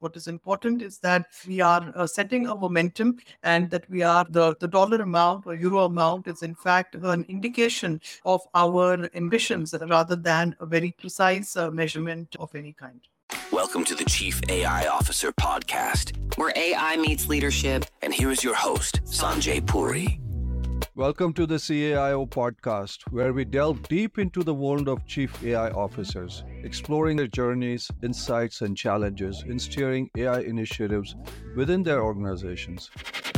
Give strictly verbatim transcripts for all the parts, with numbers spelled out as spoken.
What is important is that we are uh, setting a momentum and that we are the, the dollar amount or euro amount is in fact an indication of our ambitions rather than a very precise uh, measurement of any kind. Welcome to the Chief A I Officer Podcast, where A I meets leadership. And here is your host, Sanjay Puri. Welcome to the C A I O Podcast, where we delve deep into the world of Chief A I Officers, exploring their journeys, insights, and challenges in steering A I initiatives within their organizations.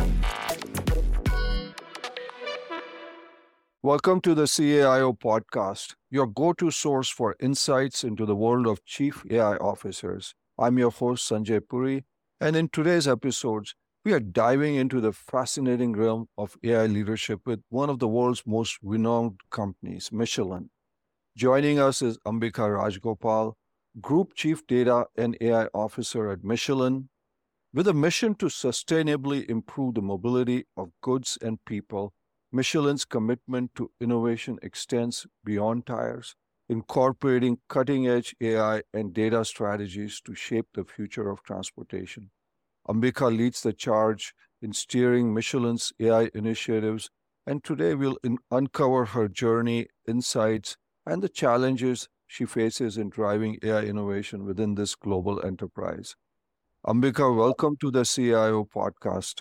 Welcome to the C A I O Podcast, your go-to source for insights into the world of Chief A I Officers. I'm your host, Sanjay Puri, and in today's episodes, we are diving into the fascinating realm of A I leadership with one of the world's most renowned companies, Michelin. Joining us is Ambika Rajgopal, Group Chief Data and A I Officer at Michelin. With a mission to sustainably improve the mobility of goods and people, Michelin's commitment to innovation extends beyond tires, incorporating cutting-edge A I and data strategies to shape the future of transportation. Ambika leads the charge in steering Michelin's A I initiatives, and today we'll in- uncover her journey, insights, and the challenges she faces in driving A I innovation within this global enterprise. Ambika, welcome to the C I O Podcast.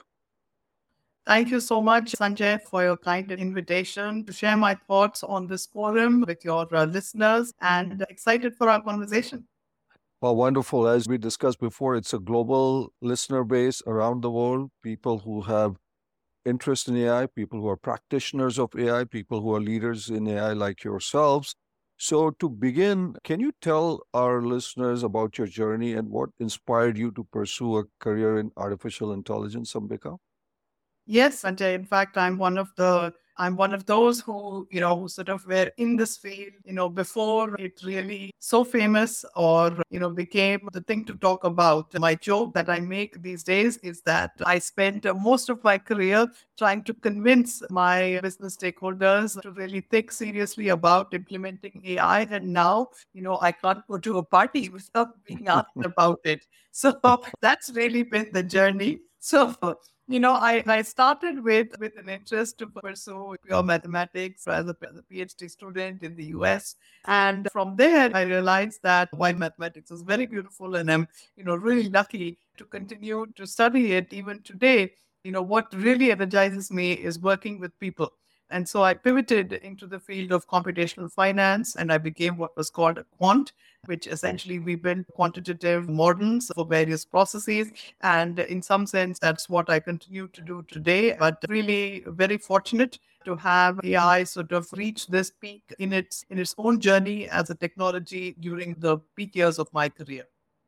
Thank you so much, Sanjay, for your kind invitation to share my thoughts on this forum with your uh, listeners, and excited for our conversation. Well, wonderful. As we discussed before, it's a global listener base around the world, people who have interest in A I, people who are practitioners of A I, people who are leaders in A I like yourselves. So to begin, can you tell our listeners about your journey and what inspired you to pursue a career in artificial intelligence, Ambika? Yes, Sanjay. In fact, I'm one of the I'm one of those who, you know, who sort of were in this field, you know, before it really so famous or, you know, became the thing to talk about. My joke that I make these days is that I spent most of my career trying to convince my business stakeholders to really think seriously about implementing A I. And now, you know, I can't go to a party without being asked about it. So that's really been the journey. So, you know, I, I started with, with an interest to pursue pure mathematics as a, as a PhD student in the U S. And from there, I realized that while mathematics is very beautiful and I'm, you know, really lucky to continue to study it even today, you know, what really energizes me is working with people. And so I pivoted into the field of computational finance and I became what was called a quant, which essentially we build quantitative models for various processes. And in some sense, that's what I continue to do today. But really very fortunate to have A I sort of reach this peak in its in its own journey as a technology during the peak years of my career.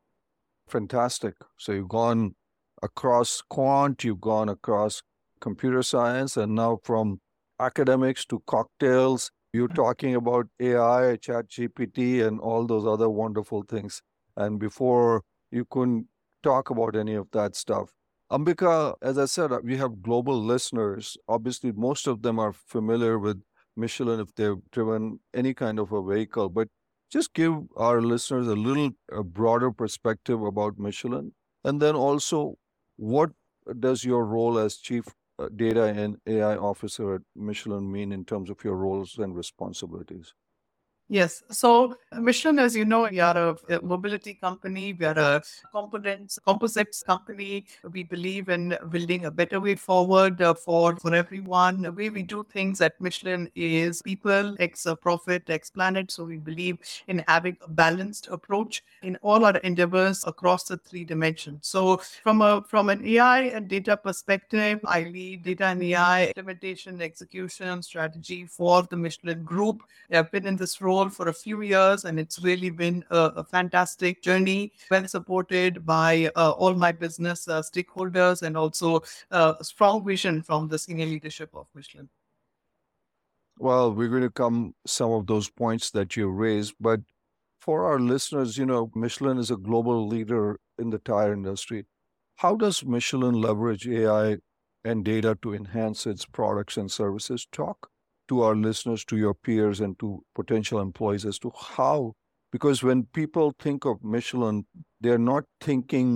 Fantastic. So you've gone across quant, you've gone across computer science, and now from academics to cocktails, you're talking about A I, ChatGPT, and all those other wonderful things. And before, you couldn't talk about any of that stuff. Ambika, as I said, we have global listeners. Obviously, most of them are familiar with Michelin if they've driven any kind of a vehicle. But just give our listeners a little a broader perspective about Michelin. And then also, what does your role as Chief Data and A I Officer at Michelin mean in terms of your roles and responsibilities? Yes. So Michelin, as you know, we are a, a mobility company. We are a components, composites company. We believe in building a better way forward uh, for, for everyone. The way we do things at Michelin is people, X uh, profit, X planet. So we believe in having a balanced approach in all our endeavors across the three dimensions. So from a from an A I and data perspective, I lead data and A I implementation, execution, strategy for the Michelin Group. I've been in this role for a few years, and it's really been a, a fantastic journey, well supported by uh, all my business uh, stakeholders and also uh, a strong vision from the senior leadership of Michelin. Well, we're going to come some of those points that you raised, but for our listeners, you know, Michelin is a global leader in the tire industry. How does Michelin leverage A I and data to enhance its products and services? Talk to our listeners, to your peers, and to potential employees as to how, because when people think of Michelin, they're not thinking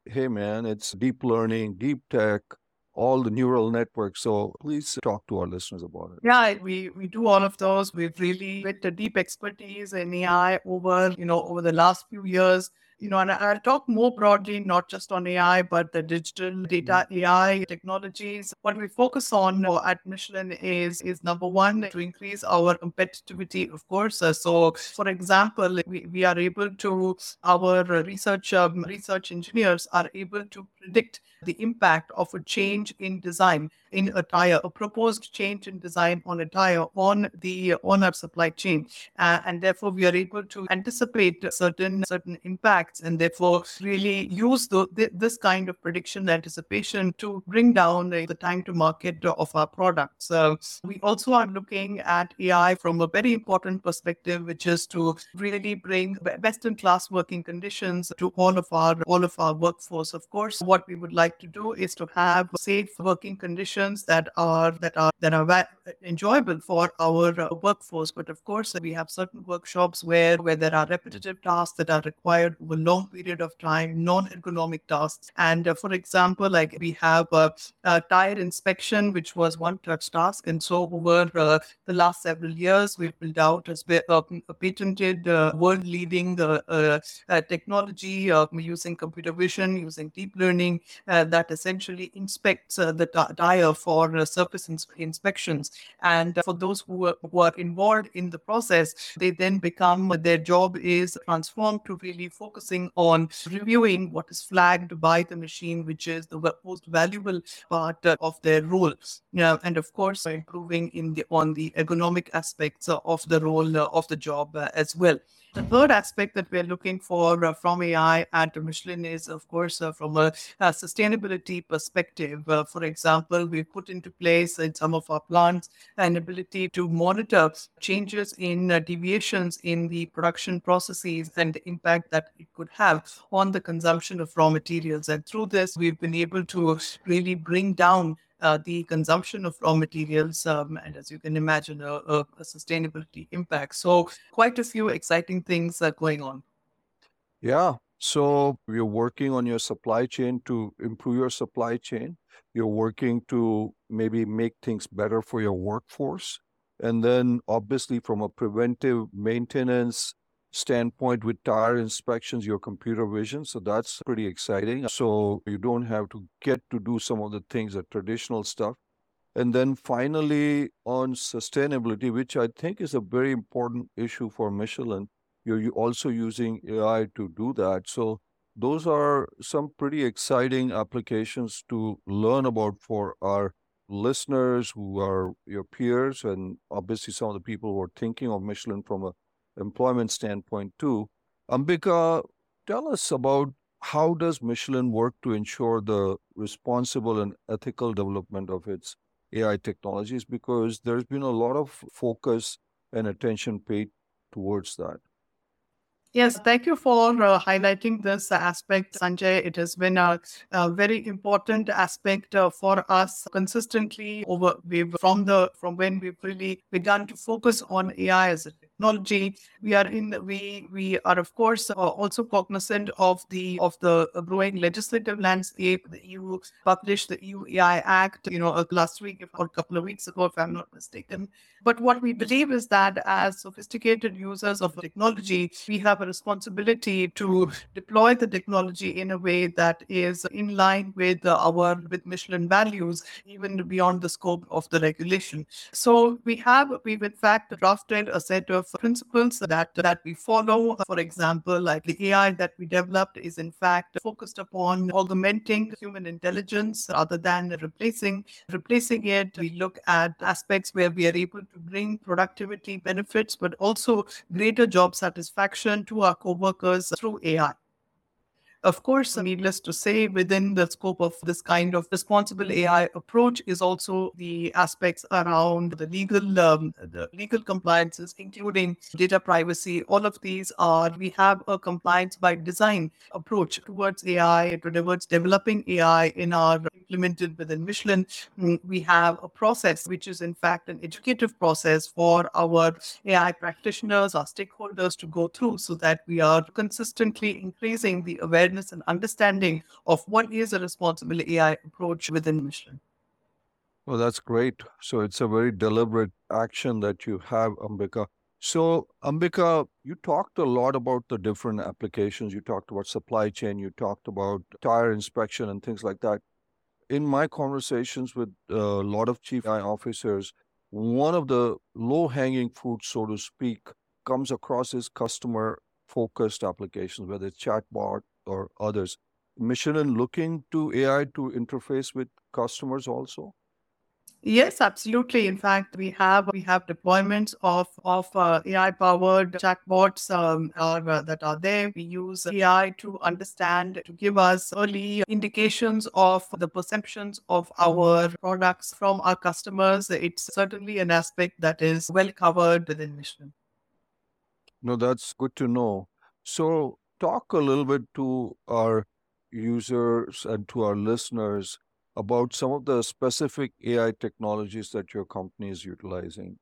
hey man, it's deep learning, deep tech, all the neural networks. So please talk to our listeners about it. Yeah, we, we do all of those. We've really built a deep expertise in A I over, you know, over the last few years. You know, and I'll talk more broadly, not just on A I, but the digital data A I technologies. What we focus on uh, at Michelin is is number one, to increase our competitivity, of course. Uh, so, for example, we, we are able to, our research um, research engineers are able to predict the impact of a change in design in a tire, a proposed change in design on a tire on the on our supply chain, uh, and therefore we are able to anticipate certain certain impacts, and therefore really use the, the, this kind of prediction anticipation to bring down the, the time to market of our products. So we also are looking at A I from a very important perspective, which is to really bring best in class working conditions to all of our all of our workforce. Of course, what we would like to do is to have safe working conditions that are that are that are va- enjoyable for our uh, workforce. But of course, we have certain workshops where where there are repetitive tasks that are required over a long period of time, non-ergonomic tasks. And uh, for example, like we have a, a tire inspection, which was one touch task, and so over uh, the last several years, we've built out a, spe- uh, a patented uh, world-leading uh, uh, uh, technology uh, using computer vision, using deep learning, uh, that essentially inspects uh, the t- tire for uh, surface ins- inspections. And uh, for those who are, who are involved in the process, they then become, their job is transformed to really focusing on reviewing what is flagged by the machine, which is the wa- most valuable part uh, of their role. Yeah, and of course, improving in the on the ergonomic aspects uh, of the role uh, of the job uh, as well. The third aspect that we're looking for uh, from A I at Michelin is, of course, uh, from a, a sustainability perspective. Uh, for example, we've put into place in some of our plants an ability to monitor changes in uh, deviations in the production processes and the impact that it could have on the consumption of raw materials. And through this, we've been able to really bring down uh, the consumption of raw materials, um, and as you can imagine, a, a, a sustainability impact. So quite a few exciting things are going on. Yeah. So you're working on your supply chain to improve your supply chain. You're working to maybe make things better for your workforce. And then obviously from a preventive maintenance standpoint with tire inspections, your computer vision. So that's pretty exciting. So you don't have to get to do some of the things, the traditional stuff. And then finally, on sustainability, which I think is a very important issue for Michelin, you're you also using A I to do that. So those are some pretty exciting applications to learn about for our listeners who are your peers, and obviously some of the people who are thinking of Michelin from a employment standpoint too. Ambika, tell us about how does Michelin work to ensure the responsible and ethical development of its A I technologies, because there's been a lot of focus and attention paid towards that. Yes, thank you for uh, highlighting this aspect, Sanjay. It has been a, a very important aspect uh, for us consistently over we've, from the from when we've really begun to focus on A I as a technology. We are in the, we we are of course uh, also cognizant of the of the growing legislative landscape. The E U published the E U A I Act, you know, uh, last week or a couple of weeks ago, if I'm not mistaken. But what we believe is that as sophisticated users of technology, we have a responsibility to deploy the technology in a way that is in line with uh, our with Michelin values, even beyond the scope of the regulation. So we have we've in fact drafted a set of principles that that we follow. For example, like the A I that we developed is in fact focused upon augmenting human intelligence rather than replacing replacing it. We look at aspects where we are able to bring productivity benefits, but also greater job satisfaction to our coworkers through A I. Of course, needless to say, within the scope of this kind of responsible A I approach is also the aspects around the legal, um, the legal compliances, including data privacy. All of these are, we have a compliance by design approach towards A I, towards developing A I in our implemented within Michelin, mm, we have a process which is in fact an educative process for our A I practitioners, our stakeholders to go through so that we are consistently increasing the awareness and understanding of what is a responsible A I approach within Michelin. Well, that's great. So it's a very deliberate action that you have, Ambika. So, Ambika, you talked a lot about the different applications. You talked about supply chain, you talked about tire inspection and things like that. In my conversations with a lot of chief A I officers, one of the low-hanging fruits, so to speak, comes across as customer-focused applications, whether it's chatbot or others. Michelin looking to A I to interface with customers also? Yes, absolutely. In fact, we have we have deployments of of uh, A I powered chatbots um, are, uh, that are there. We use A I to understand to give us early indications of the perceptions of our products from our customers. It's certainly an aspect that is well covered within Michelin. No, that's good to know. So, talk a little bit to our users and to our listeners about some of the specific A I technologies that your company is utilizing.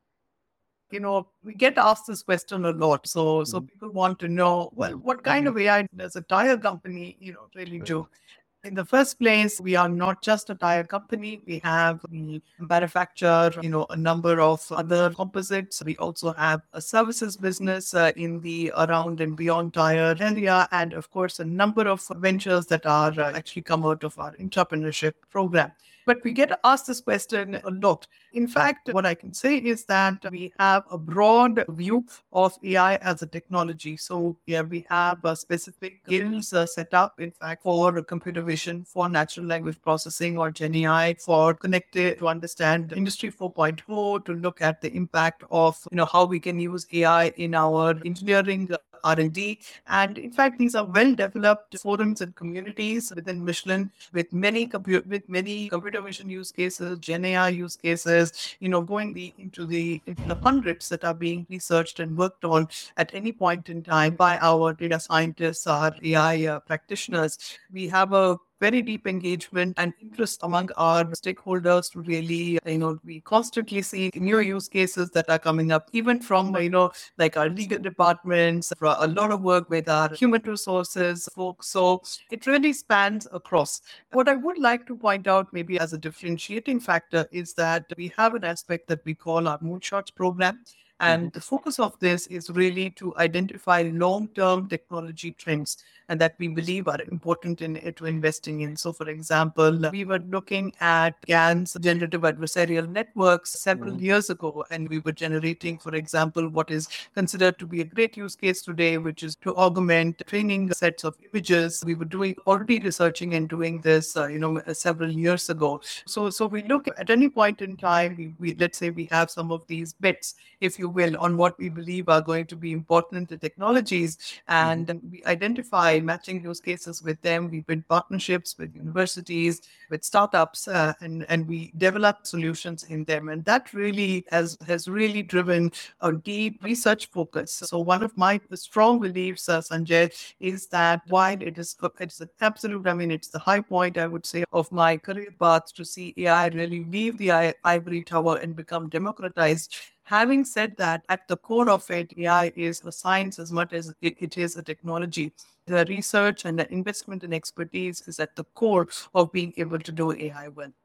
You know, we get asked this question a lot. So, so Mhm. people want to know, well, what kind of A I does a tire company, you know, really Right. do? In the first place, we are not just a tire company. We have we manufacture, you know, a number of other composites. We also have a services business uh, in the around and beyond tire area, and of course, a number of ventures that are uh, actually come out of our entrepreneurship program. But we get asked this question a lot. In fact, what I can say is that we have a broad view of A I as a technology. So, yeah, we have uh, specific guilds uh, set up, in fact, for computer vision, for natural language processing or Gen A I, for connected to understand Industry 4.0, to look at the impact of, you know, how we can use A I in our engineering uh, R and D. And in fact, these are well-developed forums and communities within Michelin with many compu- with many computer vision use cases, Gen A I use cases, you know, going the, into the into the hundreds that are being researched and worked on at any point in time by our data scientists, our A I uh, practitioners. We have a very deep engagement and interest among our stakeholders to really, you know, we constantly see new use cases that are coming up, even from, you know, like our legal departments, for a lot of work with our human resources folks. So it really spans across. What I would like to point out, maybe as a differentiating factor, is that we have an aspect that we call our Moonshots program. And the focus of this is really to identify long-term technology trends and that we believe are important in to investing in. So, for example, we were looking at GAN's generative adversarial networks several Mhm. years ago, and we were generating, for example, what is considered to be a great use case today, which is to augment training sets of images. We were doing already researching and doing this, uh, you know, several years ago. So, so we look at any point in time. We, we let's say we have some of these bets, if you will, on what we believe are going to be important technologies, and Mhm. we identify matching use cases with them. We build partnerships with universities, with startups, uh, and and we develop solutions in them. And that really has has really driven a deep research focus. So one of my strong beliefs, uh, Sanjay, is that while it is it's an absolute, I mean, it's the high point, I would say, of my career path to see A I really leave the i- ivory tower and become democratized. Having said that, at the core of it, A I is a science as much as it, it is a technology. The research and the investment and expertise is at the core of being able to do A I well.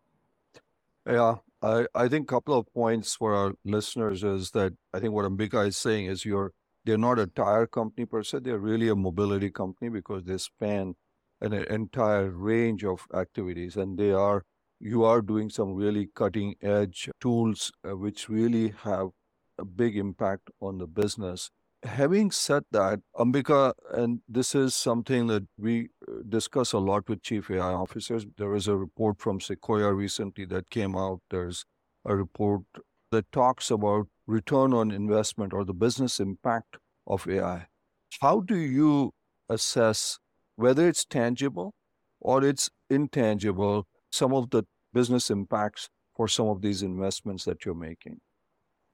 Yeah, I, I think a couple of points for our listeners is that I think what Ambika is saying is you're they're not a tire company per se, they're really a mobility company because they span an entire range of activities, and they are you are doing some really cutting edge tools uh, which really have a big impact on the business. Having said that, Ambika, and this is something that we uh, discuss a lot with chief A I officers. There is a report from Sequoia recently that came out. There's a report that talks about return on investment or the business impact of A I. How do you assess whether it's tangible or it's intangible, some of the business impacts for some of these investments that you're making?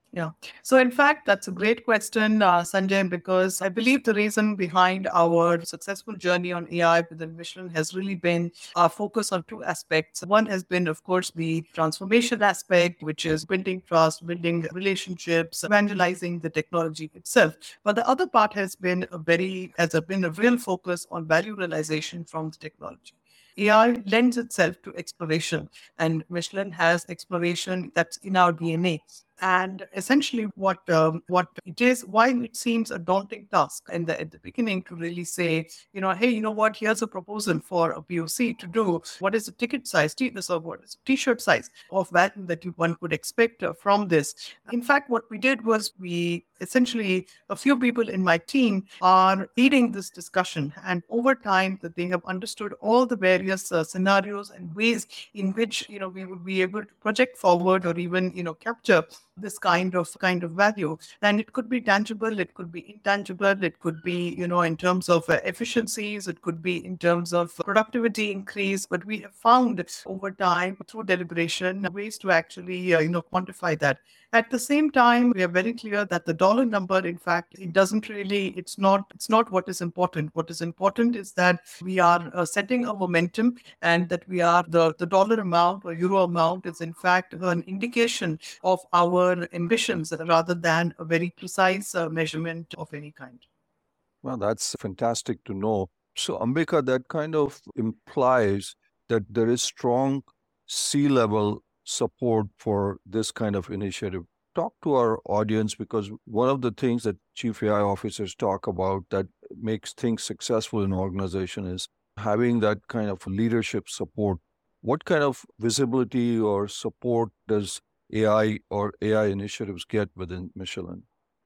Yeah. So, in fact, that's a great question, uh, Sanjay, because I believe the reason behind our successful journey on A I within Michelin has really been our focus on two aspects. One has been, of course, the transformation aspect, which is building trust, building relationships, evangelizing the technology itself. But the other part has been a very, has been a real focus on value realization from the technology. A I lends itself to exploration, and Michelin has exploration that's in our D N A. And essentially, what um, what it is, while it seems a daunting task in the, at the beginning to really say, you know, hey, you know what, here's a proposal for a P O C to do. What is the ticket size, t- so what is the t-shirt size of value that you, one could expect uh, from this? In fact, what we did was we essentially, a few people in my team are leading this discussion. And over time, that they have understood all the various uh, scenarios and ways in which, you know, we would be able to project forward or even, you know, capture this kind of kind of value. And it could be tangible, it could be intangible, it could be, you know, in terms of uh, efficiencies, it could be in terms of productivity increase. But we have found over time through deliberation ways to actually, uh, you know, quantify that. At the same time, we are very clear that the dollar number, in fact, it doesn't really, it's not, it's not what is important. What is important is that we are uh, setting a momentum, and that we are the, the dollar amount or euro amount is in fact an indication of our ambitions rather than a very precise uh, measurement of any kind. Well, that's fantastic to know. So, Ambika, that kind of implies that there is strong C-level support for this kind of initiative. Talk to our audience, because one of the things that chief A I officers talk about that makes things successful in an organization is having that kind of leadership support. What kind of visibility or support does A I or A I initiatives get within Michelin?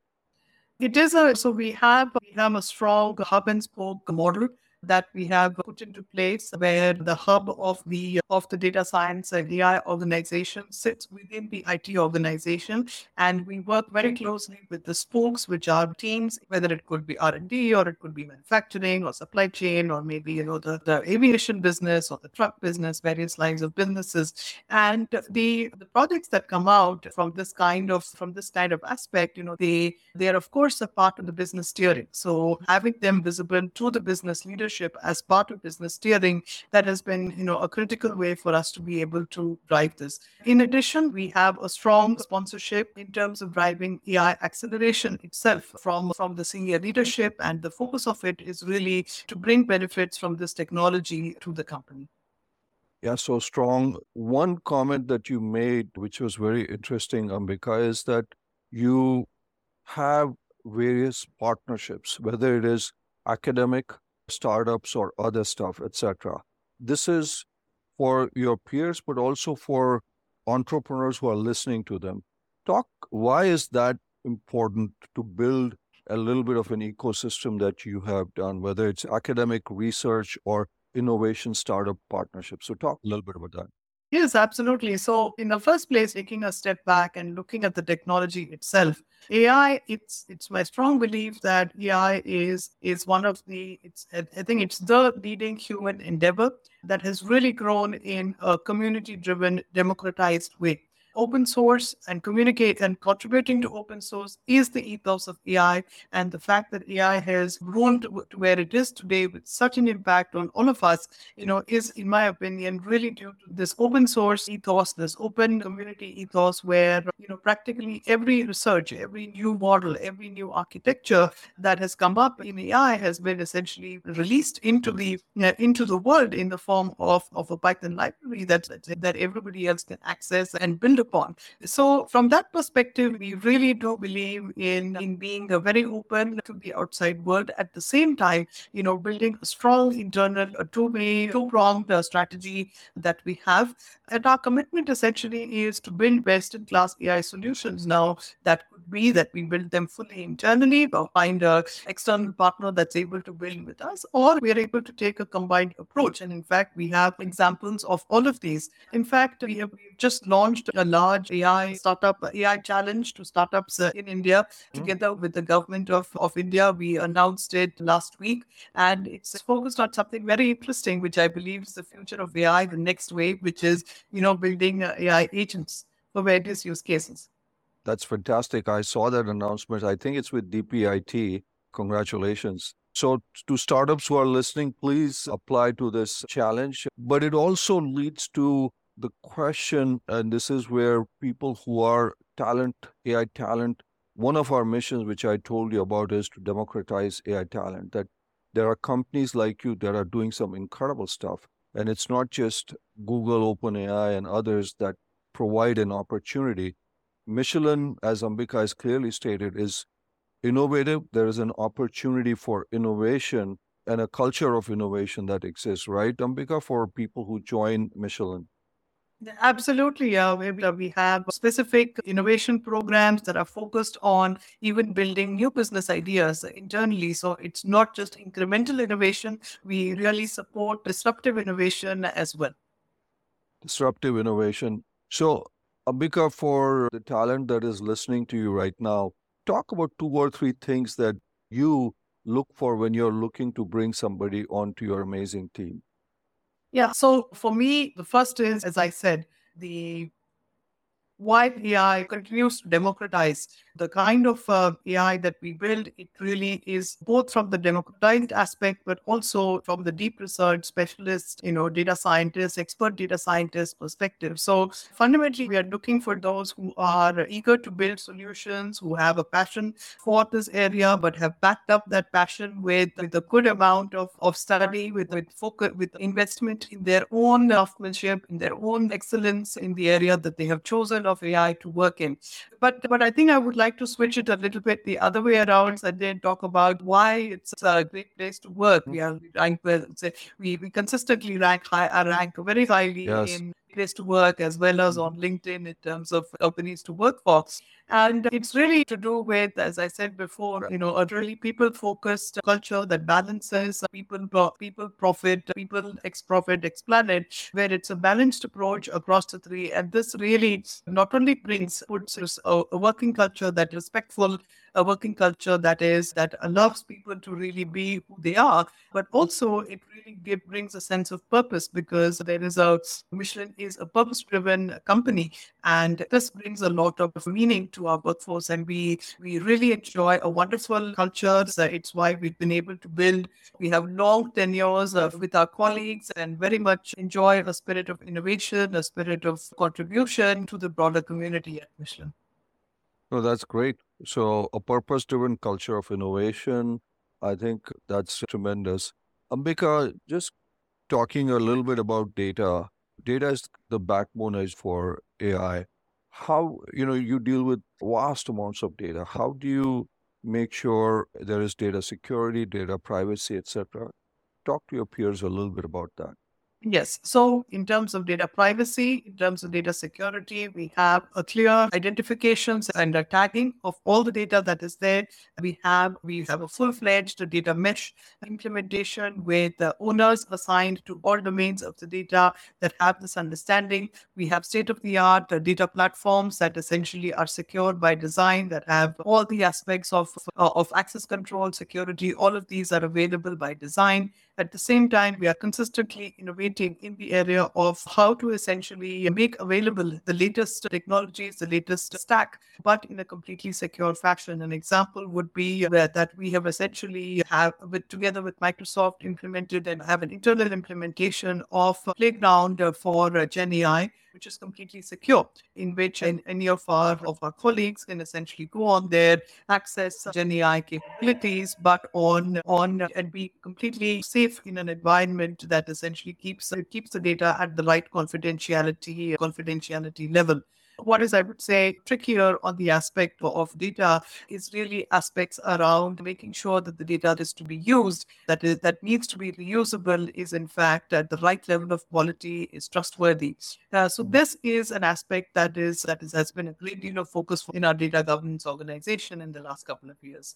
It is a so we have we have a strong hub and spoke model that we have put into place, where the hub of the of the data science and A I organization sits within the I T organization, and we work very closely with the spokes, which are teams, whether it could be R and D or it could be manufacturing or supply chain, or maybe, you know, the, the aviation business or the truck business, various lines of businesses. And the the projects that come out from this kind of from this kind of aspect, you know, they they are of course a part of the business steering. So having them visible to the business leadership as part of business steering, that has been, you know, a critical way for us to be able to drive this. In addition, we have a strong sponsorship in terms of driving A I acceleration itself from, from the senior leadership, and the focus of it is really to bring benefits from this technology to the company. Yeah, so strong. One comment that you made, which was very interesting, Ambika, is that you have various partnerships, whether it is academic, startups, or other stuff, et cetera. This is for your peers, but also for entrepreneurs who are listening to them. Talk, why is that important to build a little bit of an ecosystem that you have done, whether it's academic research or innovation startup partnerships? So talk a little bit about that. Yes, absolutely. So, in the first place, taking a step back and looking at the technology itself, A I, it's it's my strong belief that A I is is one of the it's I I think it's the leading human endeavor that has really grown in a community-driven, democratized way. Open source and communicate and contributing to open source is the ethos of A I, and the fact that A I has grown to, to where it is today with such an impact on all of us, you know, is, in my opinion, really due to this open source ethos, this open community ethos, where, you know, practically every research, every new model, every new architecture that has come up in A I has been essentially released into the uh, into the world in the form of, of a Python library that that everybody else can access and build upon. So from that perspective, we really do believe in, in being a very open to the outside world. At the same time, you know, building a strong internal, a two-way, two-pronged uh, strategy that we have. And our commitment essentially is to build best-in-class A I solutions now. That could be that we build them fully internally or find an external partner that's able to build with us, or we are able to take a combined approach. And in fact, we have examples of all of these. In fact, we have we've just launched a large A I startup, A I challenge to startups uh, in India together with the government of, of India. We announced it last week, and it's focused on something very interesting, which I believe is the future of A I, the next wave, which is, you know, building uh, A I agents for various use cases. That's fantastic. I saw that announcement. I think it's with D P I T. Congratulations. So, to startups who are listening, please apply to this challenge. But it also leads to the question, and this is where people who are talent, A I talent, one of our missions, which I told you about, is to democratize A I talent. That there are companies like you that are doing some incredible stuff. And it's not just Google, OpenAI, and others that provide an opportunity. Michelin, as Ambika has clearly stated, is innovative. There is an opportunity for innovation and a culture of innovation that exists, right, Ambika, for people who join Michelin? Yeah, absolutely. Yeah, we, we have specific innovation programs that are focused on even building new business ideas internally. So it's not just incremental innovation. We really support disruptive innovation as well. Disruptive innovation. So, Ambika, for the talent that is listening to you right now, talk about two or three things that you look for when you're looking to bring somebody onto your amazing team. Yeah. So for me, the first is, as I said, the while A I continues to democratize the kind of uh, A I that we build, it really is both from the democratized aspect, but also from the deep research specialist, you know, data scientists, expert data scientist perspective. So fundamentally, we are looking for those who are eager to build solutions, who have a passion for this area, but have backed up that passion with, with a good amount of, of study, with, with focus, with investment in their own craftsmanship, in their own excellence in the area that they have chosen of A I to work in. But but I think I would like to switch it a little bit the other way around and then talk about why it's a great place to work. We are ranked well, say, we, we consistently rank high, uh, rank very highly Yes. in place to work as well as on LinkedIn in terms of companies to work for. And it's really to do with, as I said before, you know, a really people-focused culture that balances people, people profit, people ex profit, ex planet, where it's a balanced approach across the three. And this really not only brings puts a, a working culture that is respectful, a working culture that is that allows people to really be who they are, but also it really give, brings a sense of purpose because there is a Michelin is a purpose-driven company, and this brings a lot of meaning to our workforce, and we we really enjoy a wonderful culture. So it's why we've been able to build. We have long tenures uh, with our colleagues, and very much enjoy a spirit of innovation, a spirit of contribution to the broader community at Michelin. No, that's great. So, a purpose driven culture of innovation, I think that's tremendous. Ambika, just talking a little bit about data. Data is the backbone is for A I. How, you know, you deal with vast amounts of data. How do you make sure there is data security, data privacy, et cetera? Talk to your peers a little bit about that. Yes. So, in terms of data privacy, in terms of data security, we have a clear identifications and a tagging of all the data that is there. We have we have a full-fledged data mesh implementation with the owners assigned to all domains of the data that have this understanding. We have state-of-the-art uh, data platforms that essentially are secured by design, that have all the aspects of uh, of access control, security. All of these are available by design. At the same time, we are consistently innovating in the area of how to essentially make available the latest technologies, the latest stack, but in a completely secure fashion. An example would be that, that we have essentially have with together with Microsoft implemented and have an internal implementation of Playground for uh, Gen A I, which is completely secure, in which an- any of our of our colleagues can essentially go on there, access Gen A I capabilities, but on on and be completely safe in an environment that essentially keeps keeps the data at the right confidentiality confidentiality level. What is, I would say, trickier on the aspect of data is really aspects around making sure that the data is to be used, that is that needs to be reusable, is in fact at the right level of quality, is trustworthy. Uh, so this is an aspect that is that is has been a great deal of focus in our data governance organization in the last couple of years.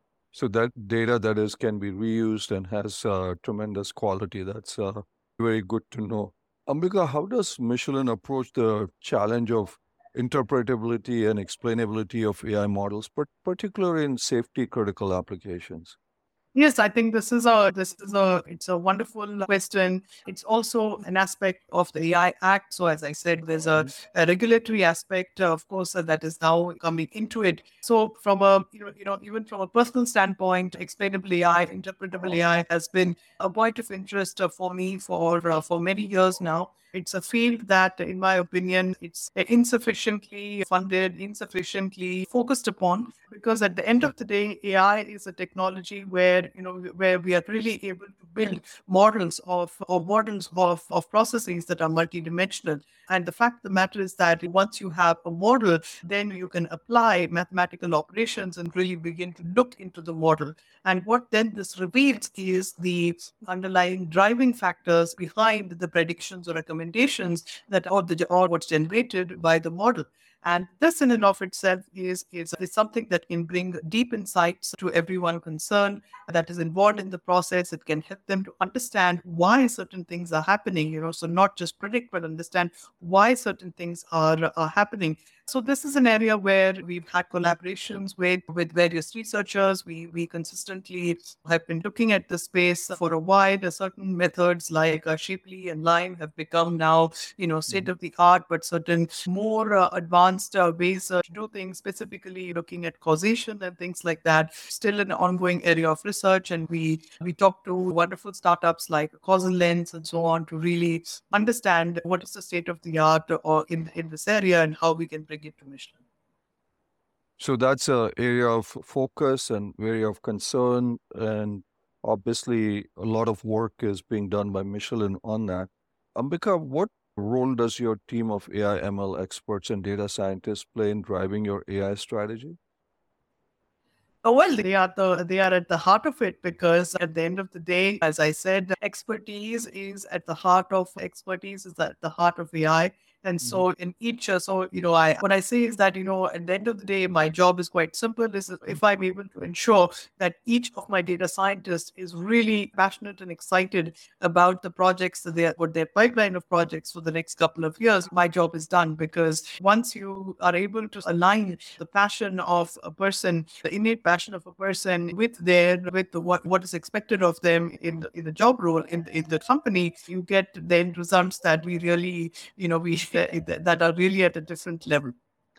So that data that is can be reused and has uh, tremendous quality. That's uh, very good to know. Ambika, how does Michelin approach the challenge of interpretability and explainability of A I models, but particularly in safety critical applications? Yes, I think this is a this is a it's a wonderful question. It's also an aspect of the A I Act. So as I said, there's a, a regulatory aspect, uh, of course, uh, that is now coming into it. So from a you know you know even from a personal standpoint, explainable A I, interpretable A I has been a point of interest uh, for me for uh, for many years now. It's a field that, in my opinion, it's insufficiently funded, insufficiently focused upon, because at the end of the day, A I is a technology where you know where we are really able to build models of or models of, of processes that are multidimensional. And the fact of the matter is that once you have a model, then you can apply mathematical operations and really begin to look into the model. And what then this reveals is the underlying driving factors behind the predictions or recommendations that or the or what's generated by the model. And this in and of itself is, is, is something that can bring deep insights to everyone concerned that is involved in the process. It can help them to understand why certain things are happening, you know, so not just predict, but understand why certain things are, are happening. So this is an area where we've had collaborations with, with various researchers. We we consistently have been looking at the space for a while. There certain methods like uh, Shapley and Lime have become now, you know, state of the art, but certain more uh, advanced uh, ways uh, to do things, specifically looking at causation and things like that, still an ongoing area of research. And we we talk to wonderful startups like Causal Lens and so on to really understand what is the state of the art or in in this area and how we can bring it to Michelin. So that's a area of focus and area of concern, and obviously a lot of work is being done by Michelin on that. Ambika, what role does your team of A I M L experts and data scientists play in driving your A I strategy? Oh, well, they are the they are at the heart of it, because at the end of the day, as I said, expertise is at the heart of expertise is at the heart of A I. And Mhm. so in each, uh, so you know, I what I say is that you know, at the end of the day, my job is quite simple. This is if I'm able to ensure that each of my data scientists is really passionate and excited about the projects that they are, what their pipeline of projects for the next couple of years, my job is done. Because once you are able to align the passion of a person, the innate passion of a person with their with the, what what is expected of them in the, in the job role in in the company, you get then results that we really you know we that are really at a different level.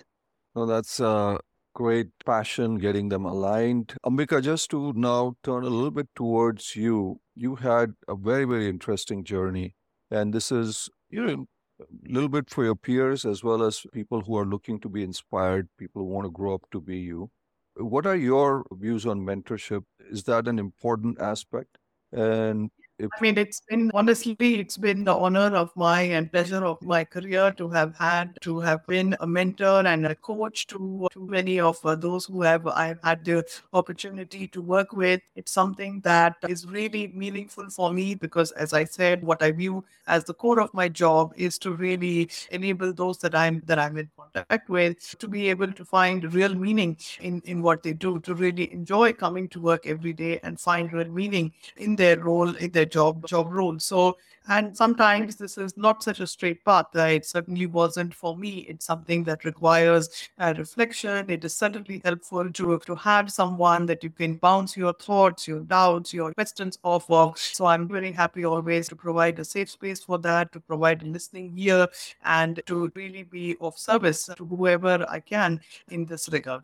No, that's a great passion getting them aligned. Ambika, just to now turn a little bit towards you, you had a very, very interesting journey. And this is, you know, a little bit for your peers as well as people who are looking to be inspired, people who want to grow up to be you. What are your views on mentorship? Is that an important aspect? And if I mean, it's been honestly, it's been the honor of my and pleasure of my career to have had to have been a mentor and a coach to to many of uh, those who have I've had the opportunity to work with. It's something that is really meaningful for me, because, as I said, what I view as the core of my job is to really enable those that I'm that I'm in contact with to be able to find real meaning in in what they do, to really enjoy coming to work every day and find real meaning in their role, in their job job role. So, and sometimes this is not such a straight path. Uh, it certainly wasn't for me. It's something that requires uh, reflection. It is certainly helpful to to have someone that you can bounce your thoughts, your doubts, your questions off of. So I'm very happy always to provide a safe space for that, to provide a listening ear, and to really be of service to whoever I can in this regard.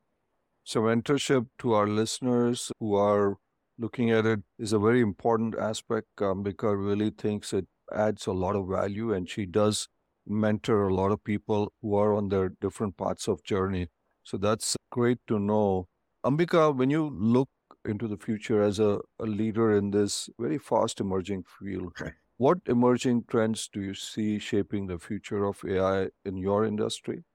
so, mentorship to our listeners who are looking at it is a very important aspect. Ambika really thinks it adds a lot of value, and she does mentor a lot of people who are on their different paths of journey. So, that's great to know. Ambika, when you look into the future as a, a leader in this very fast emerging field, what emerging trends do you see shaping the future of A I in your industry?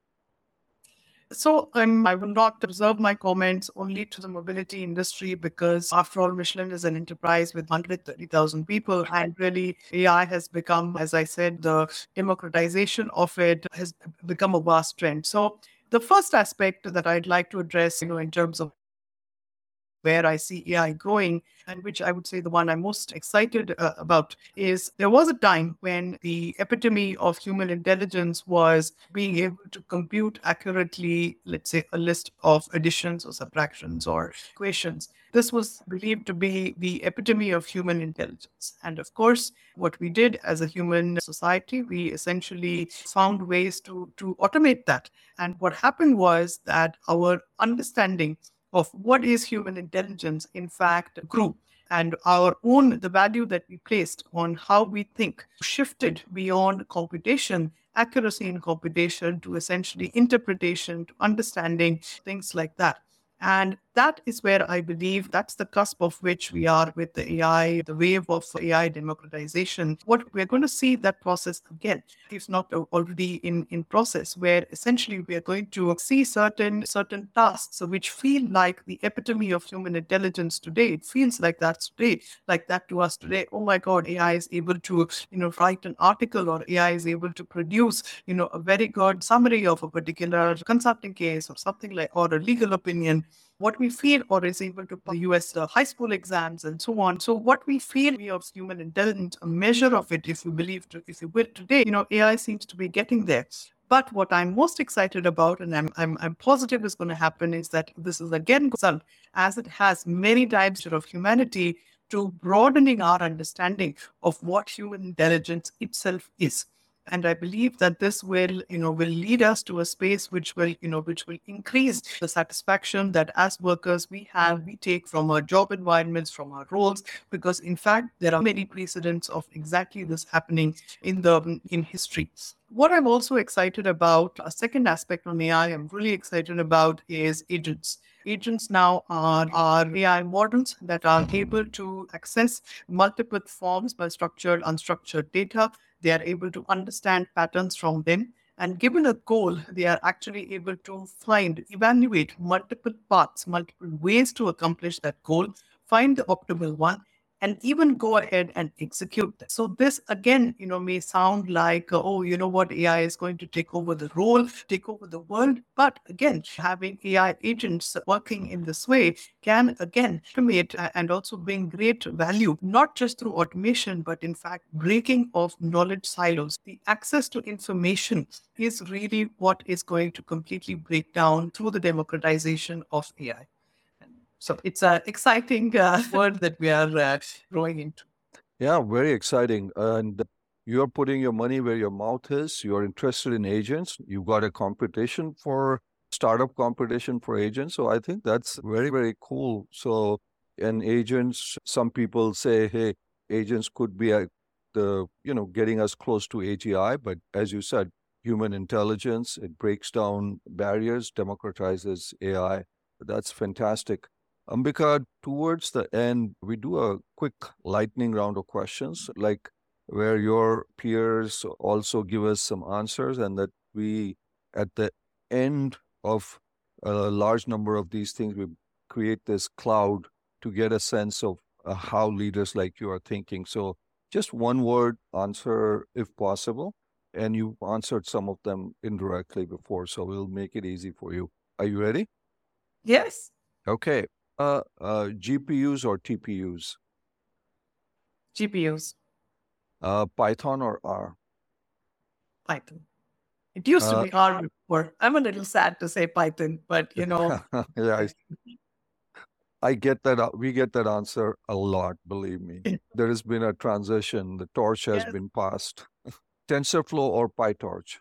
So um, I will not reserve my comments only to the mobility industry, because, after all, Michelin is an enterprise with one hundred thirty thousand people, and really A I has become, as I said, the democratization of it has become a vast trend. So the first aspect that I'd like to address, you know, in terms of where I see A I growing, and which I would say the one I'm most excited uh, about is there was a time when the epitome of human intelligence was being able to compute accurately, let's say, a list of additions or subtractions or equations. This was believed to be the epitome of human intelligence. And of course, what we did as a human society, we essentially found ways to, to automate that. And what happened was that our understanding of what is human intelligence, in fact, grew. And our own, the value that we placed on how we think shifted beyond computation, accuracy in computation, to essentially interpretation, to understanding, things like that. And that is where I believe that's the cusp of which we are with the A I, the wave of A I democratization. What we're going to see that process again, if not already in, in process, where essentially we are going to see certain certain tasks which feel like the epitome of human intelligence today. It feels like that today, like that to us today. Oh my God, A I is able to, you know, write an article, or A I is able to produce, you know, a very good summary of a particular consulting case or something like, or a legal opinion. What we feel, or is able to the U S uh, high school exams and so on. So what we feel we of human intelligence, a measure of it, if you believe, to, if you will today, you know, A I seems to be getting there. But what I'm most excited about, and I'm I'm, I'm positive is going to happen, is that this is again result, as it has many types of humanity, to broadening our understanding of what human intelligence itself is. And I believe that this will, you know, will lead us to a space which will, you know, which will increase the satisfaction that as workers we have, we take from our job environments, from our roles, because in fact, there are many precedents of exactly this happening in the in history. What I'm also excited about, a second aspect on A I I'm really excited about, is agents. Agents now are, are A I models that are able to access multiple forms by structured, unstructured data. They are able to understand patterns from them. And given a goal, they are actually able to find, evaluate multiple paths, multiple ways to accomplish that goal, find the optimal one, and even go ahead and execute that. So this again, you know, may sound like, uh, oh, you know what, A I is going to take over the role, take over the world. But again, having A I agents working in this way can again automate and also bring great value, not just through automation, but in fact, breaking of knowledge silos. The access to information is really what is going to completely break down through the democratization of A I. So it's an exciting uh, world that we are uh, growing into. Yeah, very exciting. And you're putting your money where your mouth is. You're interested in agents. You've got a competition for startup competition for agents. So I think that's very, very cool. So, and agents, some people say, hey, agents could be a, the, you know, getting us close to A G I. But as you said, human intelligence, it breaks down barriers, democratizes A I. That's fantastic. Ambika, towards the end, we do a quick lightning round of questions, like where your peers also give us some answers, and that we, at the end of a large number of these things, we create this cloud to get a sense of uh, how leaders like you are thinking. So just one word answer if possible. And you answered some of them indirectly before, so we'll make it easy for you. Are you ready? Yes. Okay. Uh, uh, G P Us or T P Us? G P Us. Uh, Python or R? Python. It used Uh, to be R before. I'm a little sad to say Python, but you know. yeah, I, I get that. Uh, we get that answer a lot, believe me. There has been a transition. The torch has Yes. been passed. TensorFlow or PyTorch?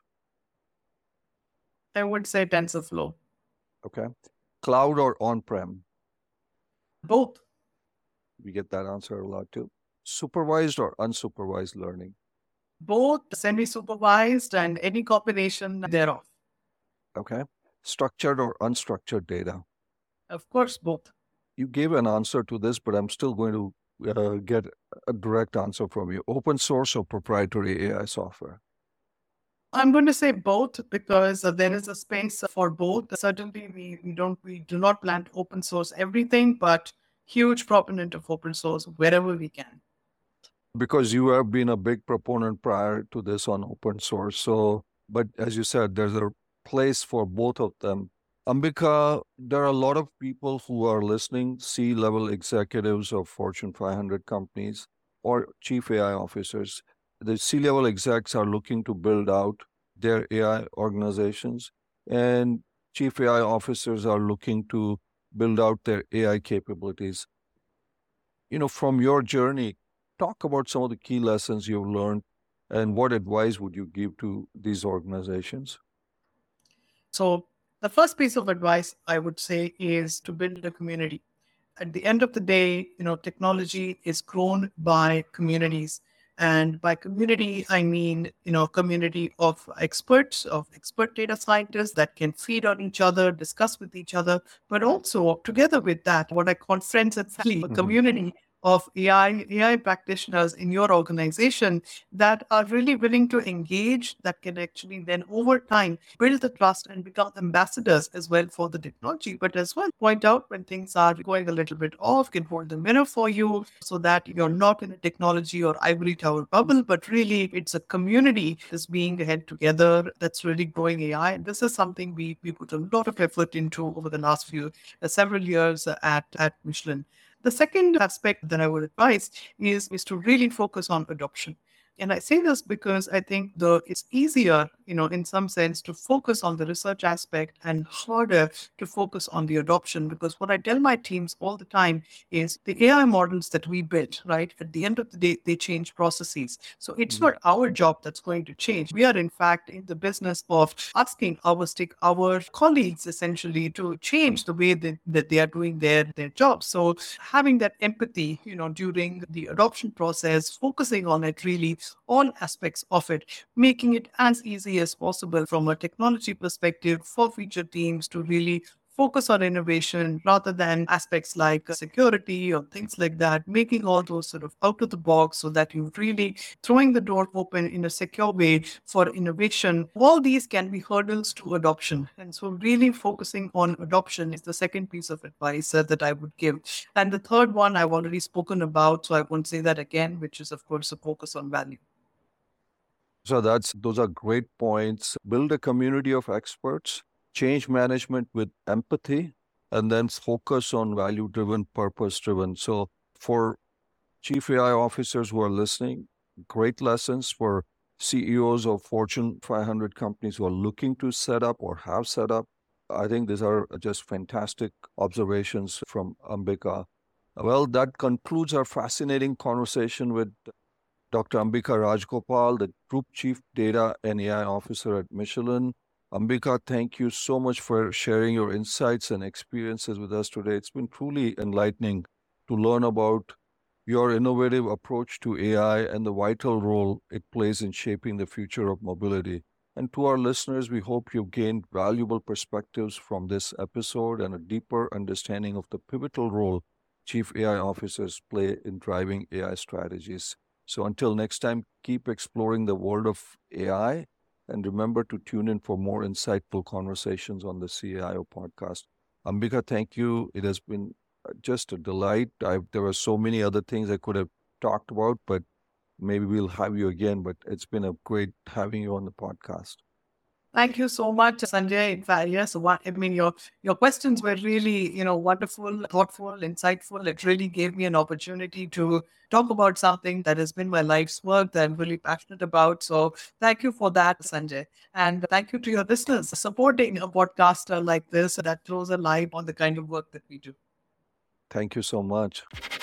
I would say TensorFlow. Okay. Cloud or on-prem? Both. We get that answer a lot too. Supervised or unsupervised learning? Both semi-supervised and any combination thereof. Okay. Structured or unstructured data? Of course, both. You gave an answer to this, but I'm still going to uh, get a direct answer from you. Open source or proprietary A I software? I'm going to say both, because uh, there is a space for both. Certainly, we, we don't we do not plan to open source everything, but huge proponent of open source wherever we can. Because you have been a big proponent prior to this on open source. So, but as you said, there's a place for both of them. Ambika, there are a lot of people who are listening, C-level executives of Fortune five hundred companies or chief A I officers. The C-level execs are looking to build out their A I organizations, and chief A I officers are looking to build out their A I capabilities. You know, from your journey, talk about some of the key lessons you've learned and what advice would you give to these organizations? So, the first piece of advice I would say is to build a community. At the end of the day, you know, technology is grown by communities. And by community, I mean, you know, community of experts, of expert data scientists that can feed on each other, discuss with each other, but also together with that, what I call friends and family, a Mhm. community of A I, A I practitioners in your organization that are really willing to engage, that can actually then over time build the trust and become ambassadors as well for the technology, but as well point out when things are going a little bit off, can hold the mirror for you so that you're not in a technology or ivory tower bubble, but really it's a community that's being held together that's really growing A I. And this is something we, we put a lot of effort into over the last few, uh, several years uh, at, at Michelin. The second aspect that I would advise is, is to really focus on adoption. And I say this because I think the it's easier, you know, in some sense to focus on the research aspect and harder to focus on the adoption. Because what I tell my teams all the time is the A I models that we build, right? At the end of the day, they change processes. So it's Mhm. not our job that's going to change. We are in fact in the business of asking our stick our colleagues essentially to change the way that, that they are doing their, their jobs. So having that empathy, you know, during the adoption process, focusing on it really all aspects of it, making it as easy as possible from a technology perspective for future teams to really focus on innovation rather than aspects like security or things like that, making all those sort of out of the box so that you're really throwing the door open in a secure way for innovation. All these can be hurdles to adoption. And so really focusing on adoption is the second piece of advice uh, that I would give. And the third one I've already spoken about, so I won't say that again, which is of course a focus on value. So that's those are great points. Build a community of experts, change management with empathy, and then focus on value driven, purpose driven. So for chief A I officers who are listening, great lessons for C E Os of Fortune five hundred companies who are looking to set up or have set up. I think these are just fantastic observations from Ambika. Well, that concludes our fascinating conversation with Doctor Ambika Rajgopal, the Group Chief Data and A I Officer at Michelin. Ambika, thank you so much for sharing your insights and experiences with us today. It's been truly enlightening to learn about your innovative approach to A I and the vital role it plays in shaping the future of mobility. And to our listeners, we hope you've gained valuable perspectives from this episode and a deeper understanding of the pivotal role Chief A I officers play in driving A I strategies. So until next time, keep exploring the world of A I and remember to tune in for more insightful conversations on the C A I O podcast. Ambika, thank you. It has been just a delight. I, there were so many other things I could have talked about, but maybe we'll have you again. But it's been a great having you on the podcast. Thank you so much, Sanjay. In fact, yes, what, I mean, your your questions were really, you know, wonderful, thoughtful, insightful. It really gave me an opportunity to talk about something that has been my life's work that I'm really passionate about. So thank you for that, Sanjay. And thank you to your listeners supporting a podcaster like this that throws a light on the kind of work that we do. Thank you so much.